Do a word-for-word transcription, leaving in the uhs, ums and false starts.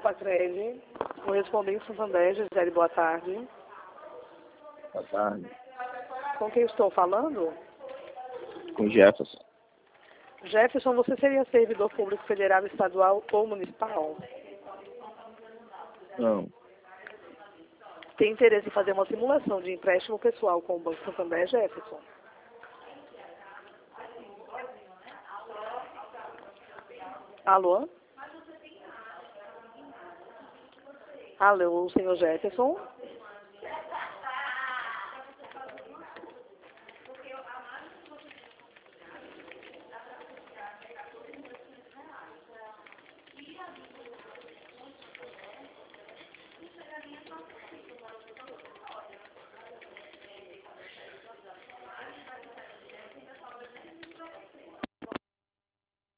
Pacred. Correspondente Santander, Gisele, boa tarde. Boa tarde. Com quem estou falando? Com Jefferson. Jefferson, você seria servidor público federal, estadual ou municipal? Não. Tem interesse em fazer uma simulação de empréstimo pessoal com o Banco Santander, Jefferson? Alô? Alô, senhor Jefferson?